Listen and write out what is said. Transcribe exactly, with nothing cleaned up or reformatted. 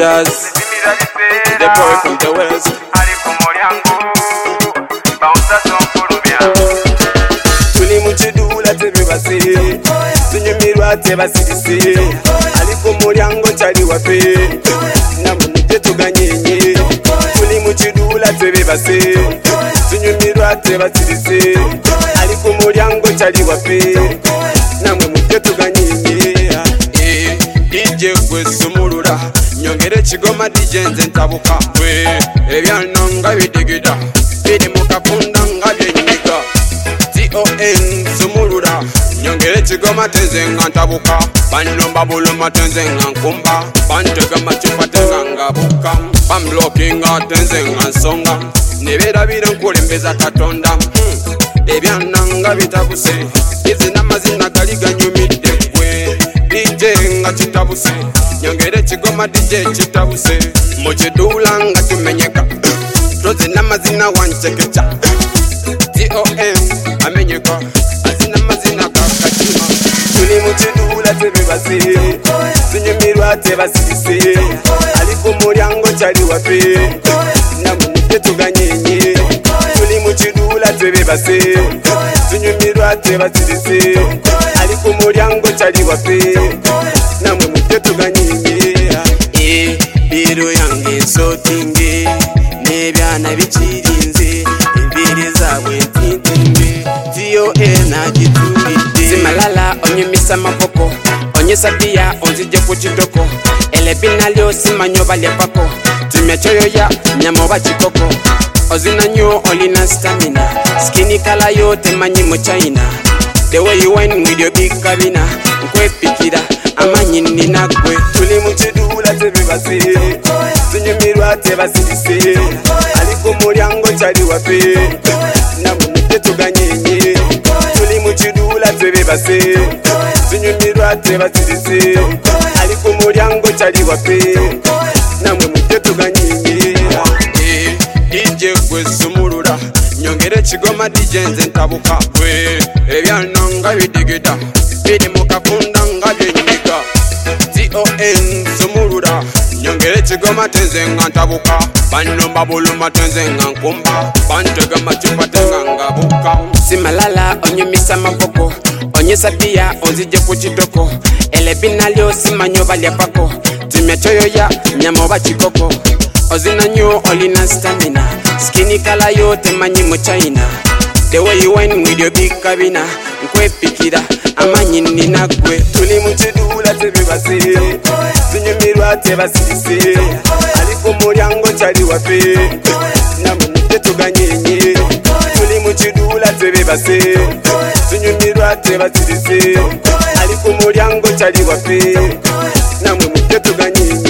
Miraz, the boy from the west. Tuli muchidula tebe basi, tunyumirwa teba sisi. Aliko mulyango chali wape, namunite tuganyenye. Tuli muchidula tebe basi, tunyumirwa teba sisi. Aliko mulyango chali wape, namunite tuganyenye. Eh, D J kwesumulula, nyongere chigoma D J nze ntabuka. We, ebyananga bidigida, bidi mukakunda nga byenyiga. T O N sumulula, nyongere chigoma tenze nga ntabuka. Banomba buluma tenze nga nkumba, bantega machupa tenga nga buka. Bamblockinga tenze nga nsonga, nebirabira nkulembeza Katonda. Hmm. Ebyananga bitabuse, izina mazina gali ganyumidde gwe. D J nga kitabuse, nyongere chigoma D J kitabuse. Muchidula nga tumenyeka, tozina mazina wanchekecha. T O N amenyeka, azina mazina kakachima. Tuli muchidula tebe basi, tunyumirwa teba sisi. Aliko mulyango chali wape, namunite tuganyenye. Tuli muchidula tebe basi, tunyumirwa teba sisi. Aliko mulyango chali wape, namunite tuganyenye. Eh, biro yange sotinge, nebyana bikirinze, imbere zawe ntintimbe. T O N agitulide, simalala onyumisa maboko, onyesa bia onzije kuchitoko. Elebina leo simanyo balya pako, tumechoyo ya nyamo bachikoko. Ozina nyo olina stamina, skinny kala yote manyi mu China. The way you wine with your big cabina, nkwe pikira amanyi nina gwe. Tuli muchidula tebe basi, tunyumirwa teba sisi. Aliko mulyango chali wape, namunite tuganyenye. Tuli muchidula tebe basi, tunyumirwa teba sisi. Aliko mulyango chali wape, namunite tuganyenye. Eh, D J kwesumulula, nyongere chigoma D J nze ntabuka. We, ebyananga bidigida, bidi mukakunda nga byenyiga. T O N sumulula, nyongere chigoma tenze nga ntabuka. Banomba buluma tenze nga nkumba, bantega machupa tenga nga buka. Simalala onyumisa maboko, onyesa bia onzije kuchitoko. Elebina leo simanyo balya pako, tumechoyo ya nyamo bachikoko. Ozina nyo olina stamina, skinny kala yote manyi mu China. The way you wine with your big cabina, nkwe pikira amanyi nina gwe. Tuli muchidula tebe basi, tunyumirwa teba sisi. Aliko mulyango chali wape, namunite tuganyenye. Tuli muchidula tebe basi, tunyumirwa teba sisi. Aliko mulyango chali wape, namunite tuganyenye.